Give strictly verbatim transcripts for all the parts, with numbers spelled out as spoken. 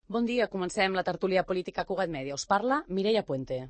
Bon dia, comencem la tertúlia política Cugat Mèdia. Us parla Mireia Puente.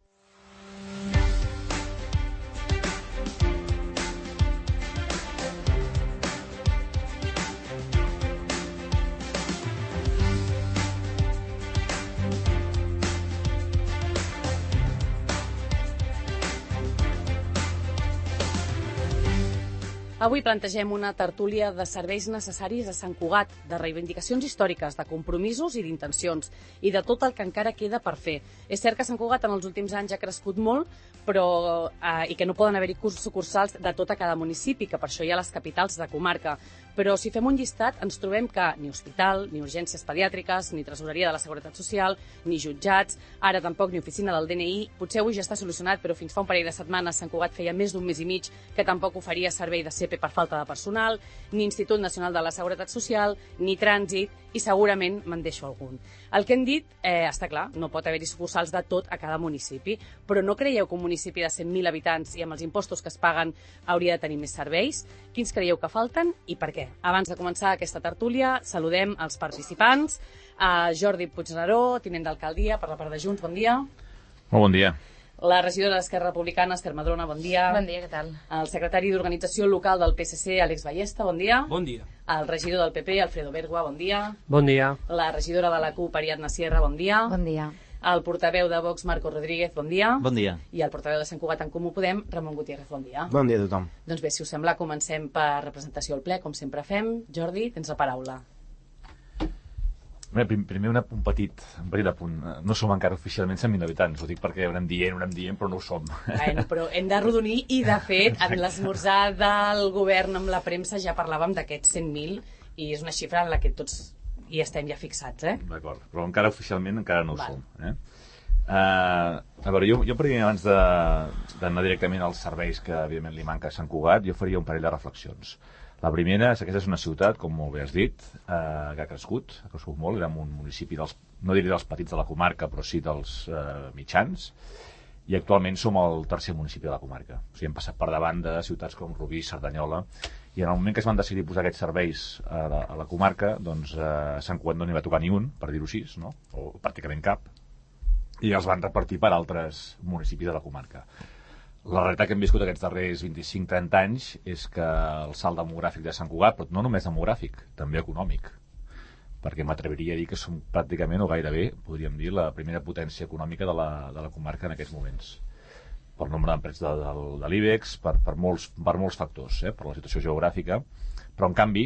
Avui plantegem una tertúlia de serveis necessaris a Sant Cugat, de reivindicacions històriques, de compromisos i d'intencions, i de tot el que encara queda per fer. És cert que Sant Cugat en els últims anys ha crescut molt, però eh, i que no poden haver-hi sucursals de tot a cada municipi, que per això hi ha les capitals de comarca. Però si fem un llistat ens trobem que ni hospital, ni urgències pediàtriques, ni tresoreria de la Seguretat Social, ni jutjats, ara tampoc ni oficina del D N I. Potser avui ja està solucionat, però fins fa un parell de setmanes Sant Cugat feia més d'un mes i mig que tampoc oferia servei de C P per falta de personal, ni Institut Nacional de la Seguretat Social, ni trànsit, i segurament me'n deixo algun. El que hem dit, eh, està clar, no pot haver-hi sucursals de tot a cada municipi, però no creieu que un municipi de cent mil habitants i amb els impostos que es paguen hauria de tenir més serveis? Quins creieu que falten i per què? Abans de començar aquesta tertúlia, saludem els participants. A Jordi Puigneró, tinent d'alcaldia per la part de Junts, bon dia. Molt bon dia. La regidora d'Esquerra Republicana, Esther Madrona, bon dia. Bon dia, què tal? El secretari d'Organització Local del P S C, Àlex Ballesta, bon dia. Bon dia. El regidor del P P, Alfredo Bergua, bon dia. Bon dia. La regidora de la CUP, Ariadna Sierra, bon dia. Bon dia. El portaveu de Vox, Marco Rodríguez, bon dia. Bon dia. I el portaveu de Sant Cugat en Comú Podem, Ramon Gutiérrez, bon dia. Bon dia a tothom. Doncs bé, si us sembla, comencem per representació al ple, com sempre fem. Jordi, tens la paraula. Bé, primer una, un, petit, un petit apunt. No som encara oficialment cent mil habitants, ho dic perquè ho anem dient, ho anem dient, però no ho som. Bueno, però hem de rodonir i, de fet, en l'esmorzar del govern amb la premsa ja parlàvem d'aquests cent mil i és una xifra en la que tots hi estem ja fixats, eh? D'acord, però encara oficialment encara no ho Val. som. Eh? Uh, a veure, jo, jo primer, abans d'anar directament als serveis que evidentment li manca a Sant Cugat, jo faria un parell de reflexions. La primera és que aquesta és una ciutat, com molt bé has dit, eh, que ha crescut, ha crescut molt, érem un municipi dels, no diré dels petits de la comarca, però sí dels eh, mitjans, i actualment som el tercer municipi de la comarca. O sigui, hem passat per davant de ciutats com Rubí, Cerdanyola, i en el moment que es van decidir posar aquests serveis a la, a la comarca, doncs eh, a Sant Cugat no n'hi va tocar ni un, per dir-ho així, no? O pràcticament cap, i els van repartir per altres municipis de la comarca. La realitat que hem viscut aquests darrers vint-i-cinc trenta anys és que el salt demogràfic de Sant Cugat, però no només demogràfic, també econòmic, perquè m'atreviria a dir que som pràcticament o gairebé, podríem dir, la primera potència econòmica de la, de la comarca en aquests moments. Per nombre d'empreses de, de, de l'IBEX, per, per, molts, per molts factors, eh, per la situació geogràfica, però en canvi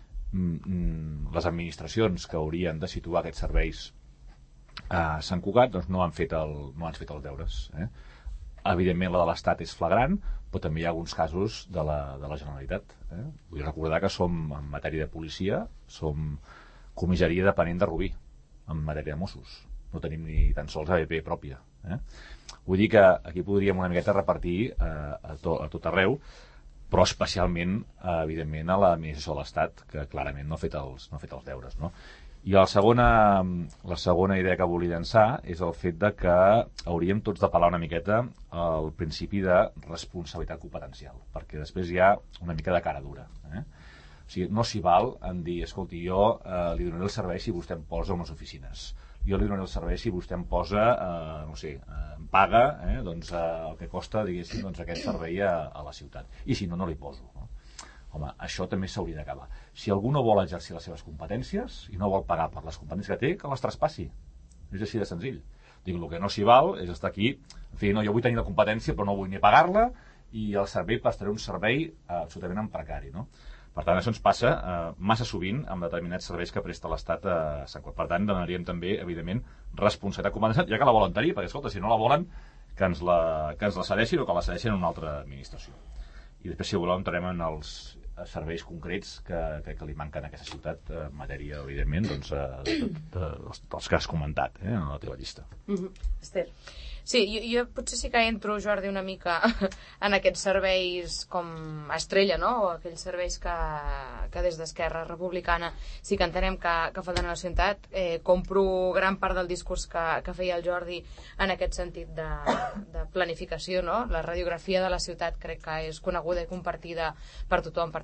mm, les administracions que haurien de situar aquests serveis a Sant Cugat doncs no han fet, el, no han fet els deures, eh? Evidentment la de l'Estat és flagrant, però també hi ha alguns casos de la, de la Generalitat. Eh? Vull recordar que som, en matèria de policia, som comissaria depenent de Rubí, en matèria de Mossos. No tenim ni tan sols A B P pròpia. Eh? Vull dir que aquí podríem una miqueta repartir eh, a, to, a tot arreu, però especialment, eh, evidentment, a l'administració de l'Estat, que clarament no ha fet els, no ha fet els deures, no? I la segona, la segona idea que volia llançar és el fet de que hauríem tots d'apel·lar una miqueta al principi de responsabilitat competencial, perquè després hi ha una mica de cara dura. Eh? O sigui, no s'hi val en dir, escolti, jo eh, li donaré el servei si vostè em posa unes oficines. Jo li donaré el servei si vostè em posa, eh, no sé, eh, em paga eh, doncs, eh, el que costa, diguéssim, doncs, aquest servei a, a la ciutat. I si no, no li poso. No? Home, això també s'hauria d'acabar. Si algú no vol exercir les seves competències i no vol pagar per les competències que té, que les traspassi. És així de senzill. Dic, el que no s'hi val és estar aquí, en fi, no, jo vull tenir la competència però no vull ni pagar-la i el servei prestaré un servei eh, absolutament en precari, no? Per tant, això ens passa eh, massa sovint amb determinats serveis que presta l'Estat a Sant Cugat. Per tant, demanaríem també, evidentment, responsabilitat competencial, ja que la volen tenir, perquè, escolta, si no la volen, que ens la, que ens la cedeixin o que la cedeixin a una altra administració. I després, si voleu, entrarem en els serveis concrets que, que, que li manquen a aquesta ciutat en matèria, evidentment, doncs, de, de, de, dels, dels que has comentat eh, en la teva llista. Mm-hmm. Esther. Sí, jo, jo potser sí que entro, Jordi, una mica en aquests serveis com estrella, no? O aquells serveis que, que des d'Esquerra Republicana sí que entenem que, que falten a la ciutat. Eh, compro gran part del discurs que, que feia el Jordi en aquest sentit de, de planificació, no? La radiografia de la ciutat crec que és coneguda i compartida per tothom, per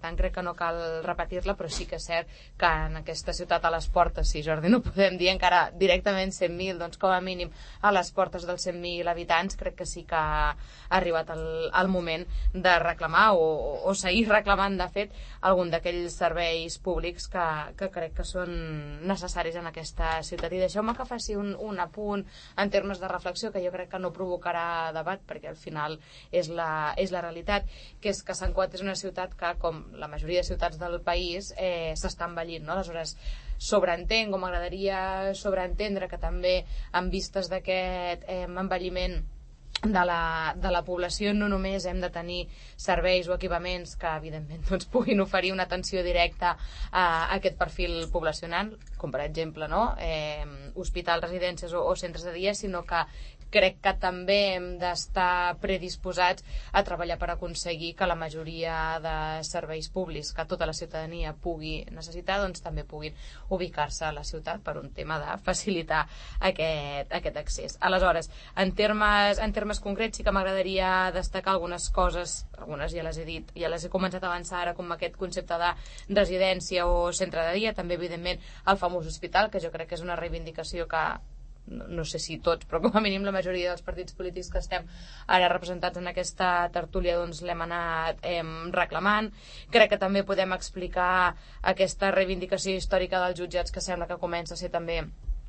tant crec que no cal repetir-la, però sí que és cert que en aquesta ciutat a les portes, sí, Jordi, no podem dir encara directament cent mil, doncs com a mínim a les portes dels cent mil habitants, crec que sí que ha arribat el, el moment de reclamar o, o seguir reclamant, de fet, algun d'aquells serveis públics que, que crec que són necessaris en aquesta ciutat. I deixeu-me que faci un, un apunt en termes de reflexió, que jo crec que no provocarà debat, perquè al final és la, és la realitat, que és que Sant Cugat és una ciutat que, com la majoria de ciutats del país, eh, s'està envellint, no? Aleshores, sobreentenc, o m'agradaria sobreentendre que també en vistes d'aquest eh, envelliment de la, de la població no només hem de tenir serveis o equipaments que evidentment doncs, puguin oferir una atenció directa a aquest perfil poblacional, com per exemple, no? eh, hospitals, residències o, o centres de dia, sinó que crec que també hem d'estar predisposats a treballar per aconseguir que la majoria de serveis públics que tota la ciutadania pugui necessitar, doncs també puguin ubicar-se a la ciutat per un tema de facilitar aquest, aquest accés. Aleshores, en termes, en termes concrets sí que m'agradaria destacar algunes coses, algunes ja les he dit, ja les he començat a avançar ara, com aquest concepte de residència o centre de dia, també evidentment el famós hospital, que jo crec que és una reivindicació que No, no sé si tots, però com a mínim la majoria dels partits polítics que estem ara representats en aquesta tertúlia doncs l'hem anat eh, reclamant. Crec que també podem explicar aquesta reivindicació històrica dels jutjats, que sembla que comença a ser també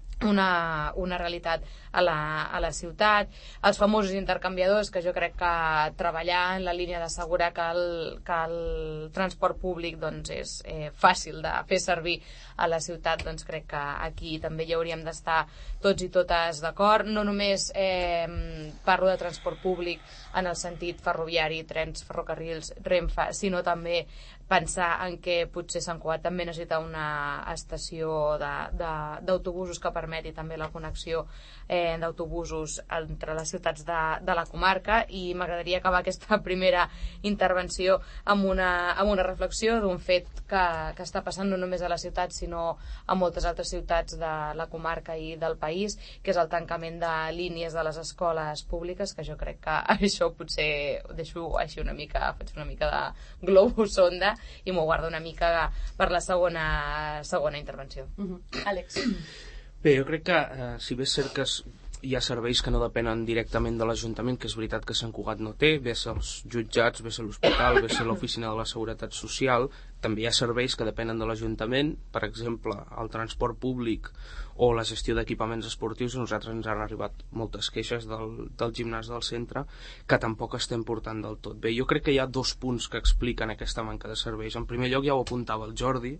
una, una realitat a la, a la ciutat, els famosos intercanviadors, que jo crec que treballar en la línia d'assegurar que el, que el transport públic doncs, és eh, fàcil de fer servir a la ciutat, doncs crec que aquí també hi hauríem d'estar tots i totes d'acord. No només eh, parlo de transport públic en el sentit ferroviari, trens, ferrocarrils, Renfe, sinó també pensar en què potser Sant Cugat també necessita una estació d'autobusos que permeti també la connexió eh, d'autobusos entre les ciutats de, de la comarca. I m'agradaria acabar aquesta primera intervenció amb una, amb una reflexió d'un fet que, que està passant no només a la ciutat sinó a moltes altres ciutats de la comarca i del país, que és el tancament de línies de les escoles públiques, que jo crec que això potser ho deixo així una mica, faig una mica de globus sonda i m'ho guardo una mica per la segona, segona intervenció. Uh-huh. Àlex. Bé, jo crec que eh, si bé és cert que es, hi ha serveis que no depenen directament de l'Ajuntament, que és veritat que Sant Cugat no té, bé els jutjats, bé l'hospital, bé l'oficina de la Seguretat Social, també hi ha serveis que depenen de l'Ajuntament, per exemple, el transport públic o la gestió d'equipaments esportius. A nosaltres ens han arribat moltes queixes del, del gimnàs del centre que tampoc estem portant del tot bé. Jo crec que hi ha dos punts que expliquen aquesta manca de serveis. En primer lloc, ja ho apuntava el Jordi,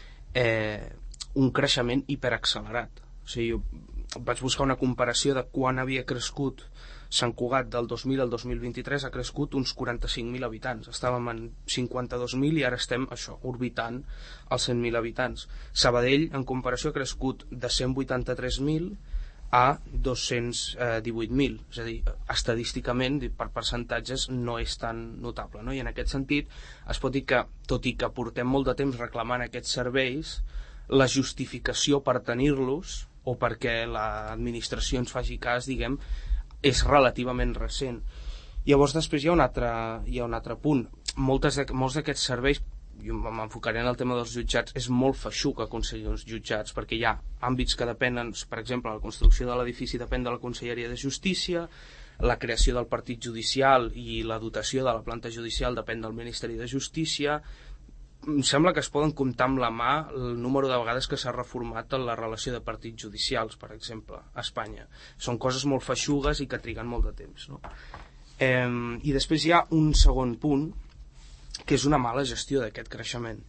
eh, un creixement hiperaccelerat. O sigui, jo vaig buscar una comparació de quan havia crescut Sant Cugat del dos mil al dos mil vint-i-tres, ha crescut uns quaranta-cinc mil habitants. Estàvem en cinquanta-dos mil i ara estem, això, orbitant els cent mil habitants. Sabadell, en comparació, ha crescut de cent vuitanta-tres mil a dos-cents divuit mil. És a dir, estadísticament, per percentatges, no és tan notable, no? I en aquest sentit, es pot dir que, tot i que portem molt de temps reclamant aquests serveis, la justificació per tenir-los, o perquè l'administració ens faci cas, diguem, és relativament recent. Llavors després hi ha un altre, hi ha un altre punt. Moltes de, molts d'aquests serveis, jo m'enfocaré en el tema dels jutjats, és molt feixuc aconseguir uns jutjats, perquè hi ha àmbits que depenen, per exemple, la construcció de l'edifici depèn de la Conselleria de Justícia, la creació del partit judicial i la dotació de la planta judicial depèn del Ministeri de Justícia. Em sembla que es poden comptar amb la mà el número de vegades que s'ha reformat la relació de partits judicials, per exemple, a Espanya. Són coses molt feixugues i que triguen molt de temps, no? Eh, I després hi ha un segon punt, que és una mala gestió d'aquest creixement.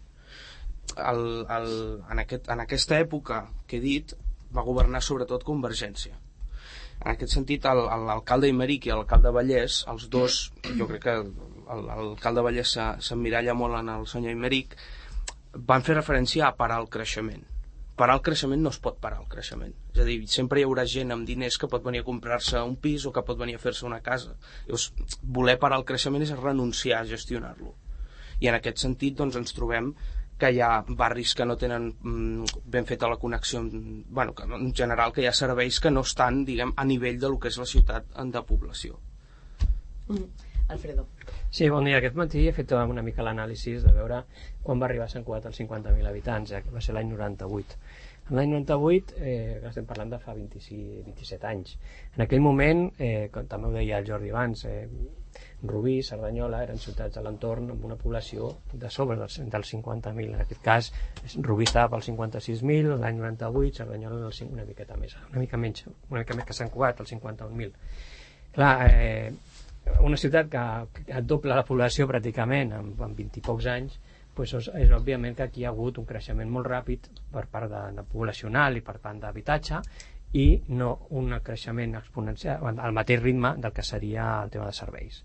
El, el, en, aquest, en aquesta època que he dit, va governar sobretot Convergència. En aquest sentit, l'alcalde Imeric i l'alcalde Vallès, els dos, jo crec que l'alcalde Vallès s'emmiralla molt en el senyor Imeric, van fer referència a parar el creixement. Parar el creixement no es pot parar el creixement. És a dir, sempre hi haurà gent amb diners que pot venir a comprar-se un pis o que pot venir a fer-se una casa. Llavors, voler parar el creixement és renunciar a gestionar-lo. I en aquest sentit, doncs, ens trobem que hi ha barris que no tenen mm, ben feta la connexió, bueno, que en general que hi ha serveis que no estan, diguem, a nivell de lo que és la ciutat de població. Mm. Alfredo. Sí, bon dia. Aquest matí he fet una mica l'anàlisi de veure quan va arribar a Sant Cugat als cinquanta mil habitants, ja que va ser l'any noranta-vuit. En l'any noranta-vuit, eh, estem parlant de fa vint-i-sis, vint-i-set anys. En aquell moment, eh, com també ho deia el Jordi abans, eh, Rubí, Cerdanyola eren ciutats de l'entorn amb una població de sobre dels, dels cinquanta mil. En aquest cas, Rubí estava pels cinquanta-sis mil, l'any noranta-vuit, Cerdanyola una miqueta més, una mica menys, una mica més que Sant Cugat, els cinquanta-un mil. Clar, eh, una ciutat que, que dobla la població pràcticament en, en vint i pocs anys, pues és, és òbviament que aquí hi ha hagut un creixement molt ràpid per part de, de poblacional i per part d'habitatge i no un creixement exponencial al mateix ritme del que seria el tema de serveis.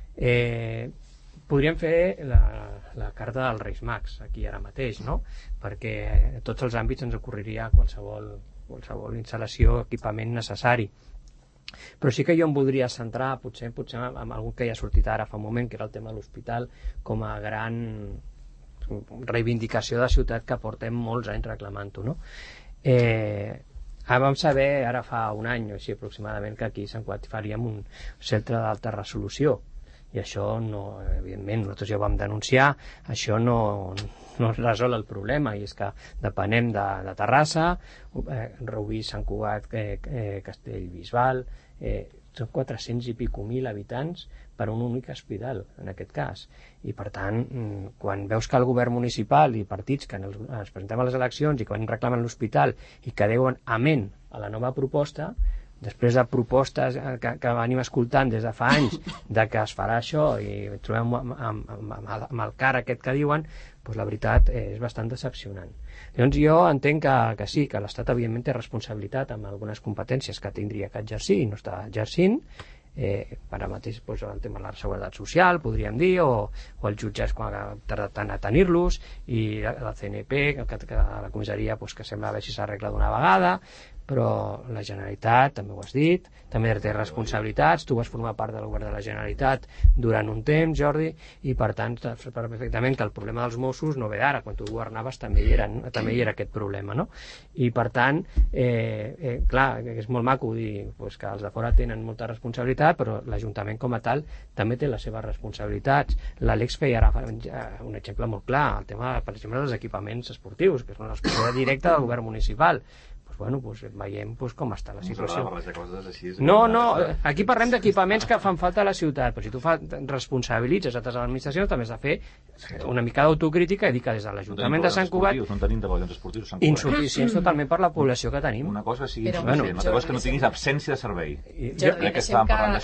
Eh, podríem fer la, la carta dels Reis Mags aquí ara mateix, no? Perquè a tots els àmbits ens ocorreria qualsevol, qualsevol instal·lació, equipament necessari. Però sí que jo em voldria centrar potser, potser en algun que ja ha sortit ara fa un moment, que era el tema de l'hospital, com a gran reivindicació de ciutat que portem molts anys reclamant-ho, no? Eh, ara vam saber, ara fa un any o així aproximadament, que aquí a Sant Cugat faríem un centre d'alta resolució, i això no, evidentment, nosaltres ja ho vam denunciar, això no, no resol el problema, i és que depenem de, de Terrassa, eh, Rubí, Sant Cugat, eh, eh, Castellbisbal, eh, són quatre-cents i pico mil habitants per un únic hospital, en aquest cas. I per tant, quan veus que el govern municipal i partits que ens, ens presentem a les eleccions i que van reclamant l'hospital i que deuen amén a la nova proposta, després de propostes que, que venim escoltant des de fa anys de que es farà això i trobem amb, amb, amb, amb el car aquest que diuen, doncs la veritat és bastant decepcionant. Llavors jo entenc que, que sí, que l'Estat evidentment té responsabilitat amb algunes competències que tindria que exercir i no està exercint, eh, per ara mateix doncs, el tema de la seguretat social, podríem dir, o, o els jutges quan ha tardat tant a tenir-los, i la C N P, que, que la comissaria doncs, que sembla a veure si s'arregla d'una vegada, però la Generalitat, també ho has dit, també té responsabilitats, tu vas formar part del govern de la Generalitat durant un temps, Jordi, i per tant, saps perfectament que el problema dels Mossos no ve d'ara, quan tu governaves també hi era, també hi era aquest problema, no? I per tant, eh, eh, clar, és molt maco dir pues, que els de fora tenen molta responsabilitat, però l'Ajuntament com a tal també té les seves responsabilitats. L'Àlex feia ara un exemple molt clar, el tema, per exemple, dels equipaments esportius, que és una responsabilitat directa del govern municipal. Bueno, pues veiem pues, com està la situació. No, no, aquí parlem d'equipaments que fan falta a la ciutat, però si tu fa, responsabilitzes a totes les administracions també has de fer una mica d'autocrítica i dir que des de l'Ajuntament de Sant Cugat no tenim pavellons esportius insuficients totalment per la població que tenim. Una cosa sigui insuficient, una cosa és que no tinguis absència de servei. Jo crec que estàvem parlant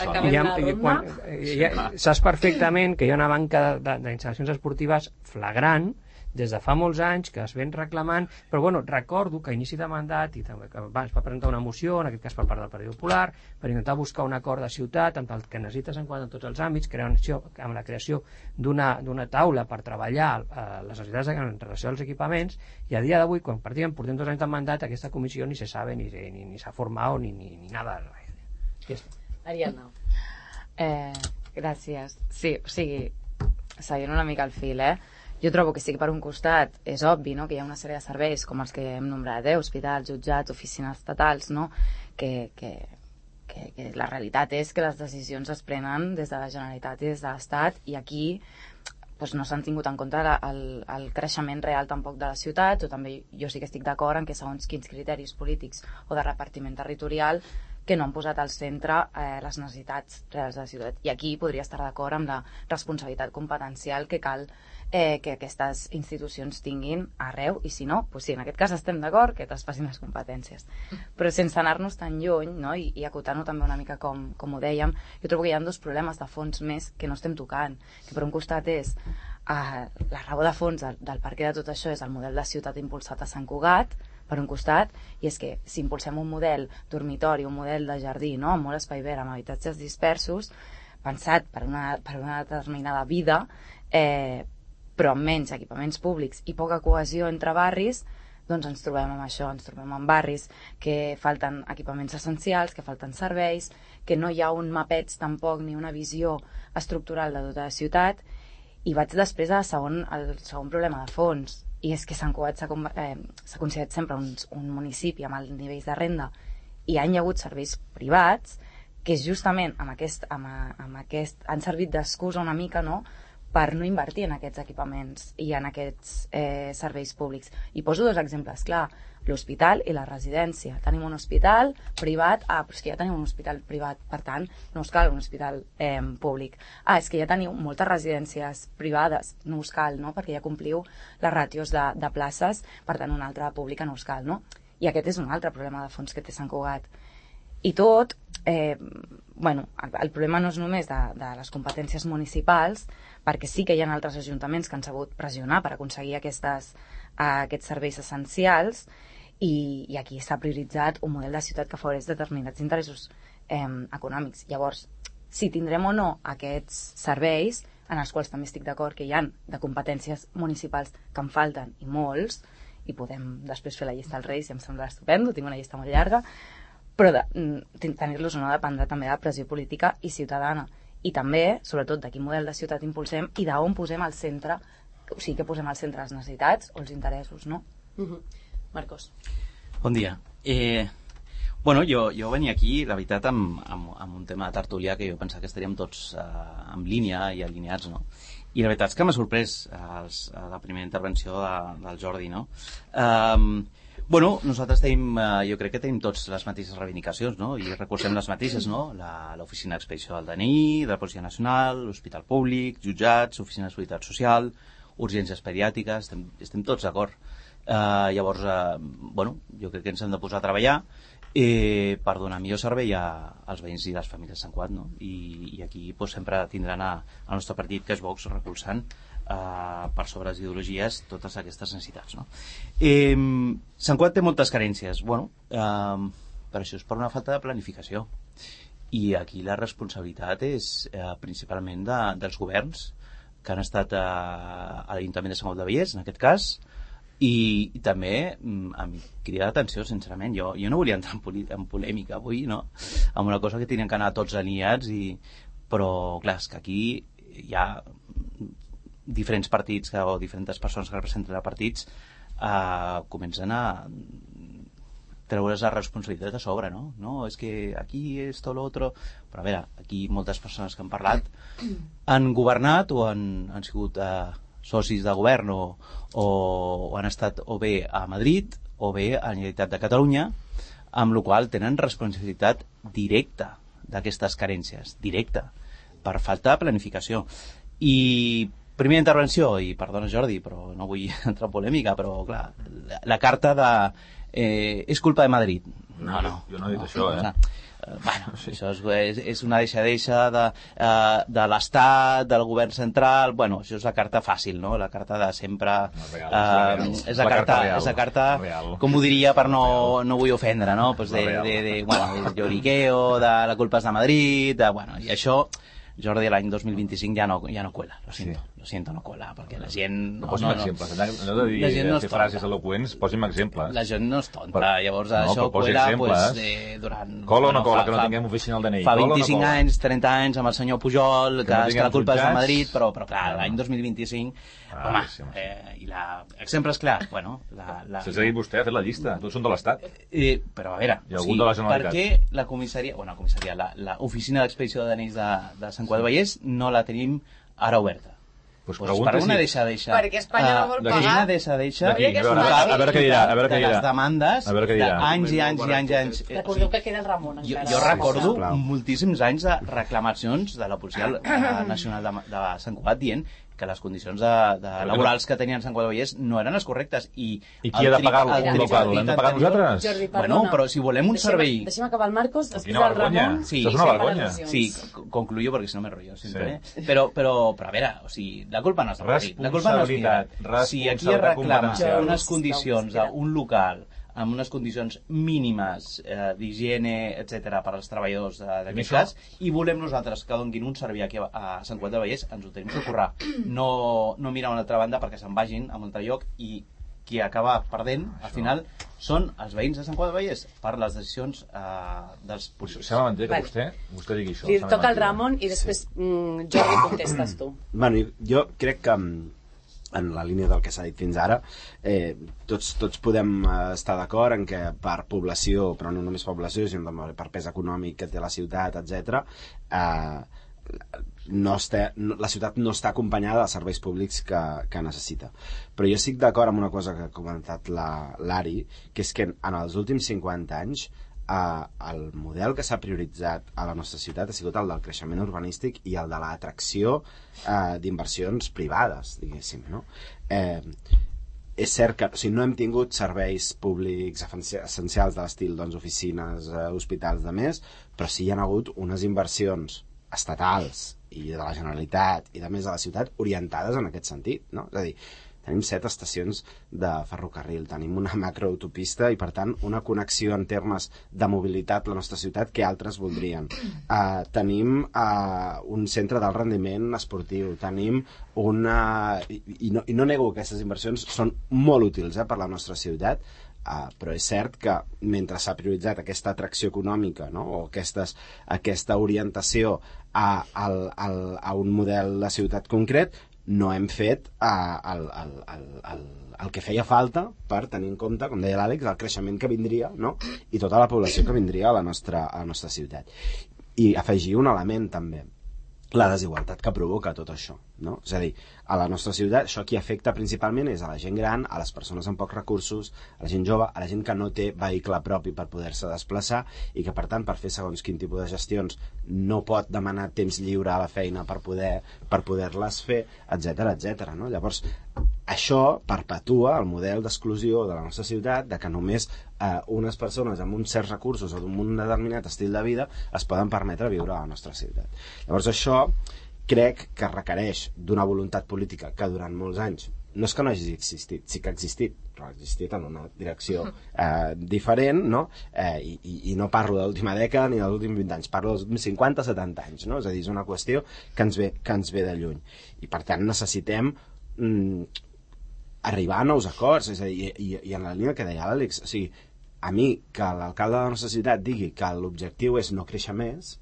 d'això. Saps perfectament que hi ha una banca d'instal·lacions esportives flagrant des de fa molts anys, que es ven reclamant, però bueno, recordo que a inici de mandat i també que abans va presentar una moció, en aquest cas per part del Partit Popular, per intentar buscar un acord de ciutat amb el que necessites en quant a tots els àmbits, creació, amb la creació d'una taula per treballar eh, les necessitats en relació als equipaments, i a dia d'avui, quan partíem, portem dos anys de mandat, aquesta comissió ni se sabe, ni, ni, ni s'ha format, ni, ni, ni nada. Ariadna. Eh, gràcies. Sí, o sigui, seguint una mica el fil, eh? Jo trobo que sí que per un costat és obvi, no?, que hi ha una sèrie de serveis com els que hem nombrat, eh? Hospitals, jutjats, oficines estatals, no?, que, que, que, que la realitat és que les decisions es prenen des de la Generalitat i des de l'Estat, i aquí doncs, no s'han tingut en compte el, el creixement real tampoc de les ciutats, o també jo sí que estic d'acord en que segons quins criteris polítics o de repartiment territorial que no han posat al centre eh, les necessitats reals de la ciutat. I aquí podria estar d'acord amb la responsabilitat competencial que cal eh, que aquestes institucions tinguin arreu, i si no, doncs sí, en aquest cas estem d'acord que traspassin les competències. Però sense anar-nos tan lluny, no? I, i acotant-ho també una mica com, com ho dèiem, jo trobo que hi ha dos problemes de fons més que no estem tocant, que per un costat és eh, la raó de fons del, del per què de tot això és el model de ciutat impulsat a Sant Cugat, per un costat, i és que si impulsem un model dormitori, un model de jardí, no?, amb molt espai verd, amb habitatges dispersos, pensat per una, per una determinada vida, eh, però amb menys equipaments públics i poca cohesió entre barris, doncs ens trobem amb això, ens trobem amb barris que falten equipaments essencials, que falten serveis, que no hi ha un mapeig tampoc ni una visió estructural de tota la ciutat. I vaig després al segon, al segon problema de fons, i és que Sant Cugat s'ha eh, considerat sempre un, un municipi amb alts nivells de renda, i hi ha hagut serveis privats que és justament amb aquest, amb, amb aquest han servit d'excusa una mica, no?, per no invertir en aquests equipaments i en aquests eh, serveis públics. I poso dos exemples, clar, l'hospital i la residència. Tenim un hospital privat, ah, però és que ja tenim un hospital privat, per tant, no us cal un hospital eh, públic. Ah, és que ja teniu moltes residències privades, no us cal, no?, perquè ja compliu les ràtios de, de places, per tant, una altra pública no us cal, no? I aquest és un altre problema de fons que té Sant Cugat. I tot, eh, bueno, el, el problema no és només de, de les competències municipals, perquè sí que hi ha altres ajuntaments que han sabut pressionar per aconseguir aquestes, eh, aquests serveis essencials, i, i aquí s'ha prioritzat un model de ciutat que afavoreix determinats interessos eh, econòmics. Llavors, si tindrem o no aquests serveis, en els quals també estic d'acord que hi ha de competències municipals que en falten i molts, i podem després fer la llista als Reis, i em sembla estupendo, tinc una llista molt llarga, però de, tenir-los o no dependrà també de la pressió política i ciutadana, i també, sobretot, de quin model de ciutat impulsem i d'on posem al centre, o sigui, que posem al centre les necessitats o els interessos, no? Uh-huh. Marcos. Bon dia. Eh, bueno, jo, jo venia aquí, la veritat, amb, amb, amb un tema de tertúlia que jo pensava que estaríem tots eh, en línia i alineats, no? I la veritat és que m'ha sorprès els, la primera intervenció de, del Jordi, no? Eh, Bueno, nosaltres tenim, eh, jo crec que tenim tots les mateixes reivindicacions, no? I recolzem les mateixes, no? L'Oficina d'Expedició del D N I, de la Policia Nacional, l'Hospital Públic, jutjats, Oficina de Seguretat Social, urgències pediàtriques, estem, estem tots d'acord. Eh, llavors, eh, bueno, jo crec que ens hem de posar a treballar eh, per donar millor servei a, als veïns i les famílies de Sant Cugat, no? I, i aquí pues, sempre tindran a, al nostre partit, que és Vox, recolzant Uh, per sobre les ideologies totes aquestes necessitats, no? Eh, Sant Cugat té moltes carències, bueno, uh, per això és per una falta de planificació, i aquí la responsabilitat és uh, principalment de, dels governs que han estat uh, a l'Ajuntament de Sant Cugat de Vallès, en aquest cas, i, i també um, a mi crida l'atenció, sincerament, jo, jo no volia entrar en, en polèmica avui, no? Amb una cosa que tenien que anar tots alineats, i... però clar, és que aquí hi ha diferents partits que, o diferents persones que representen a partits eh, comencen a treure's la responsabilitat a sobre, no? No, és que aquí esto, lo otro... Però a veure, aquí moltes persones que han parlat han governat o han, han sigut eh, socis de govern o, o, o han estat o bé a Madrid o bé a la Generalitat de Catalunya, amb la qual tenen responsabilitat directa d'aquestes carències, directa, per falta de planificació. I primera intervenció, i perdona Jordi, però no vull entrar en polèmica, però clar, la, la carta de eh, és culpa de Madrid. No, no. Jo no he dit no, això, eh? eh bueno, sí. Això és, és una deixadeixa de, eh, de l'Estat, del govern central, bueno, això és la carta fàcil, no? La carta de sempre... No, real, eh, és, és la, la carta, carta real, és la carta, real. Com ho diria per no, no vull ofendre, no? Pues de, de, de, bueno, de lloriqueo, de la culpa és de Madrid, de, bueno, i això... Jordi, l'any dos mil vint-i-cinc ja no, ja no cuela, lo siento, sí. lo siento, no cuela, perquè la gent... No, posi'm no, exemples, no, no de dir no fer frases eloqüents, posi'm exemples. La gent no és tonta, per... llavors no, això cuela pues, eh, durant... Cola o no cola, que no tinguem oficina al D N I? Fa vint-i-cinc no anys, trenta anys, amb el senyor Pujol, que, que, no que la culpa és de Madrid, però, però clar, no. L'any dos mil vint-i-cinc, ah, home, sí, sí. Eh, i la... Exemples clars, bueno... La, la... S'ha dit vostè, ha fet la llista, tots són de l'Estat. Eh, però a veure, o sigui, de la per què la comissaria, bueno, la comissaria, la, la oficina d'expedició de D N Is de, de Sant Cugat del Vallès no la tenim ara oberta? Pues pues per una si... deixa, deixa. Perquè Espanya uh, no vol pagar. Una deixa, deixa. A veure, a veure què dirà. A veure què dirà. De les demandes d'anys i anys i anys i anys. Recordeu que queda el Ramon encara. Jo, jo recordo moltíssims anys de reclamacions de la Policia Nacional de, de Sant Cugat dient que les condicions de, de laborals que tenien Sant Cugat del Vallès no eren les correctes. I, I qui ha de pagar el, el local? L'hem de pagar nosaltres? Jordi, bueno, però si volem un deixem, servei... Deixem acabar el Marcos, després el Ramon... Sí, això és una vergonya. Sí, concluyo perquè si no me rollo sempre. Sí. Però, però, però a veure, o sigui, la culpa no és de Madrid. La culpa no és meva. Si aquí es reclama unes condicions d'un local amb unes condicions mínimes eh, d'higiene, etcètera, per als treballadors eh, d'aquest cas, i volem nosaltres que donguin un servei aquí a, a Sant Cugat del Vallès, ens ho tenim que currar. No, no mirar a una altra banda perquè se'n vagin a un altre lloc, i qui acaba perdent, al final, són els veïns de Sant Cugat del Vallès per les decisions eh, dels polítics. Sembla mentida que vostè, vostè digui això. Sí, toca el Ramon i després mm, Jordi contestes tu. Bueno, jo crec que en la línia del que s'ha dit fins ara, eh, tots, tots podem estar d'acord en que per població, però no només població, sinó per pes econòmic que té la ciutat, etcètera, eh, no està, no, la ciutat no està acompanyada de serveis públics que, que necessita. Però jo estic d'acord amb una cosa que ha comentat l'Ari, que és que en els últims cinquanta anys eh, el model que s'ha prioritzat a la nostra ciutat ha sigut el del creixement urbanístic i el de l'atracció eh, d'inversions privades, diguéssim, no? Eh, és cert que o sigui, no hem tingut serveis públics essencials de l'estil doncs, oficines, eh, hospitals de més, però sí hi ha hagut unes inversions estatals i de la Generalitat i de més de la ciutat orientades en aquest sentit, no? És a dir, tenim set estacions de ferrocarril, tenim una macroautopista i per tant una connexió en termes de mobilitat a la nostra ciutat que altres voldrien. Uh, tenim uh, un centre d'alt rendiment esportiu, tenim una... I, i, no, i no nego que aquestes inversions són molt útils eh, per la nostra ciutat, Uh, però és cert que mentre s'ha prioritzat aquesta atracció econòmica, no? O aquestes, aquesta orientació a, a, a, a un model de ciutat concret, no hem fet uh, el, el, el, el, el que feia falta per tenir en compte, com deia l'Àlex, el creixement que vindria, no? I tota la població que vindria a la nostra, a la nostra ciutat. I afegir un element també, la desigualtat que provoca tot això, no? És a dir, a la nostra ciutat això qui afecta principalment és a la gent gran, a les persones amb pocs recursos, a la gent jove, a la gent que no té vehicle propi per poder-se desplaçar i que per tant per fer segons quin tipus de gestions no pot demanar temps lliure a la feina per poder per poder-les fer, etcètera, etcètera, no? Llavors, això perpetua el model d'exclusió de la nostra ciutat, de que només eh, unes persones amb uns certs recursos o d'un determinat estil de vida es poden permetre viure a la nostra ciutat. Llavors això crec que requereix d'una voluntat política que durant molts anys no és que no hagi existit, sí que ha existit, però ha existit en una direcció eh, diferent, no? Eh, i, i no parlo de l'última dècada ni dels últims vint anys, parlo dels últims cinquanta setanta anys, no? És a dir, és una qüestió que ens ve, que ens ve de lluny. I per tant necessitem mm, arribar a nous acords, és a dir, i, i en la línia que deia l'Àlex, o sigui, a mi que l'alcalde de la nostra ciutat digui que l'objectiu és no créixer més,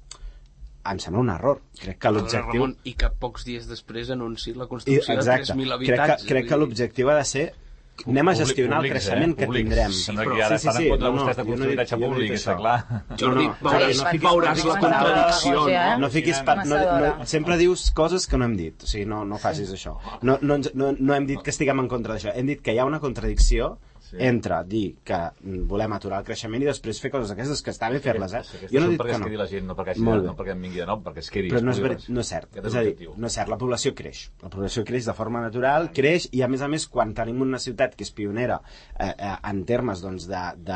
em sembla un error. Crec que l'objectiu... Ramon, i que pocs dies després anunciï la construcció I, de tres mil habitatges. Crec que, crec que l'objectiu ha de ser anem a gestionar el creixement que tindrem. Sí, però ara estan en contra de vostès de construir habitatge públic, està clar. Jordi, veuràs la contradicció. No fiquis... Sempre dius coses que no hem dit. O sigui, no facis això. No hem dit que estiguem en contra d'això. Hem dit que hi ha una contradicció entre dir que volem aturar el creixement i després fer coses aquestes que està bé fer-les, eh? Jo no dic que no. Perquè es quedi la gent, no perquè em vingui de nou, perquè es quedi. Però no és, no és cert. És a dir, no és cert, la població creix. La població creix de forma natural, creix, i a més a més, quan tenim una ciutat que és pionera eh, eh, en termes doncs,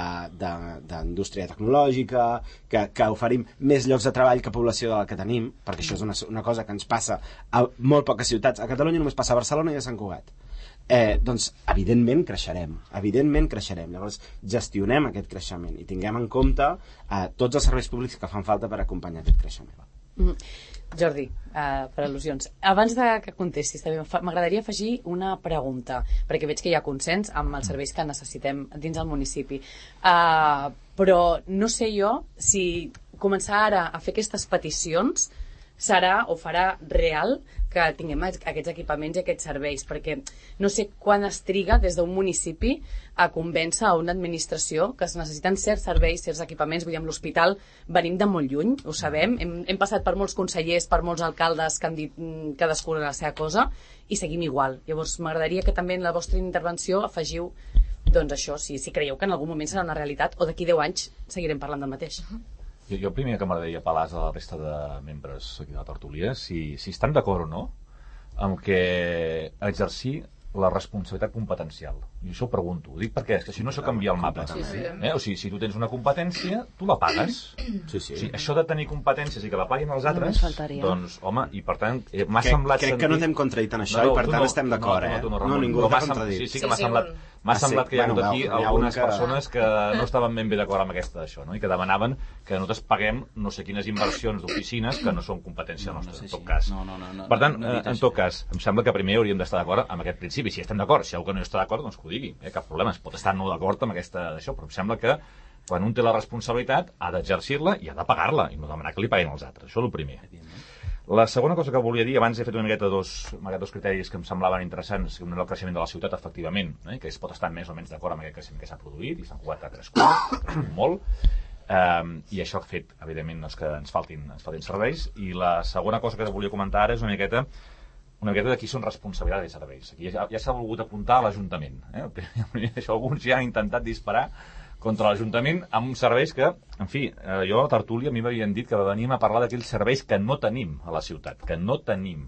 d'indústria tecnològica, que, que oferim més llocs de treball que població de la que tenim, perquè això és una, una cosa que ens passa a molt poques ciutats. A Catalunya només passa a Barcelona i a Sant Cugat. Eh, doncs evidentment creixerem evidentment creixerem, llavors gestionem aquest creixement i tinguem en compte eh, tots els serveis públics que fan falta per acompanyar aquest creixement. mm. Jordi, uh, per al·lusions, abans de que contestis m'agradaria afegir una pregunta, perquè veig que hi ha consens amb els serveis que necessitem dins el municipi, uh, però no sé jo si començar ara a fer aquestes peticions serà o farà real que tinguem aquests equipaments i aquests serveis, perquè no sé quan es triga des d'un municipi a convèncer a una administració que es necessiten certs serveis, certs equipaments. Vull dir, amb l'hospital venim de molt lluny, ho sabem, hem, hem passat per molts consellers, per molts alcaldes que han dit cadascú la seva cosa i seguim igual. Llavors m'agradaria que també en la vostra intervenció afegiu doncs això, si, si creieu que en algun moment serà una realitat o d'aquí deu anys seguirem parlant del mateix. Jo, jo primer que m'agradaria apel·lar a la resta de membres aquí de la tertúlia, si, si estan d'acord o no amb que exercir la responsabilitat competencial. I això ho pregunto. Ho dic perquè és que si no això canvia el mapa. Sí, sí. Eh? O sigui, si tu tens una competència, tu la pagues. Sí, sí. O sigui, això de tenir competències i que la paguin els altres, doncs, home, i per tant, m'ha crec, semblat crec sentir... que no t'hem contradit en això no, i per tant no, estem d'acord, no, eh? No, no, no, no ningú t'ha contradit. Sí, sí que m'ha semblat... M'ha ah, semblat sí? que hi ha hagut aquí bueno, algunes que... persones que no estaven ben bé d'acord amb aquesta d'això, no? I que demanaven que nosaltres paguem no sé quines inversions d'oficines que no són competència nostra, no, no sé en tot cas. No, no, no, no, per tant, no, no en tot cas, em sembla que primer hauríem d'estar d'acord amb aquest principi. Si estem d'acord, si algú no està d'acord, doncs que ho digui, eh? Cap problema, es pot estar no d'acord amb aquesta d'això, però em sembla que quan un té la responsabilitat ha d'exercir-la i ha de pagar-la i no demanar que li paguin els altres. Això és el primer. La segona cosa que volia dir, abans he fet una miqueta dos, dos criteris que em semblaven interessants, un era el creixement de la ciutat, efectivament, eh, que es pot estar més o menys d'acord amb aquest creixement que s'ha produït, i Sant Cugat ha crescut, ha crescut molt, um, i això ha fet, evidentment, doncs, que ens faltin, ens faltin serveis. I la segona cosa que volia comentar ara és una miqueta una miqueta de qui són responsabilitats de serveis. Aquí ja, ja s'ha volgut apuntar a l'Ajuntament. Eh? Això alguns ja han intentat disparar contra l'Ajuntament amb uns serveis que, en fi, eh, jo a la tertúlia a mi m'havien dit que veníem a parlar d'aquells serveis que no tenim a la ciutat, que no tenim.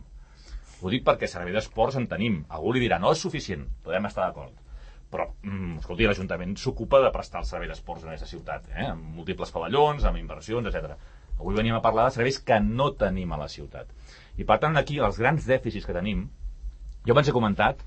Ho dic perquè servei d'esports en tenim. Algú li dirà, no és suficient, podem estar d'acord. Però, mm, escolti, l'Ajuntament s'ocupa de prestar el servei d'esports en aquesta ciutat, eh? Amb múltiples pavellons, amb inversions, etcètera. Avui venim a parlar de serveis que no tenim a la ciutat. I per tant, aquí, els grans dèficits que tenim, jo abans he comentat,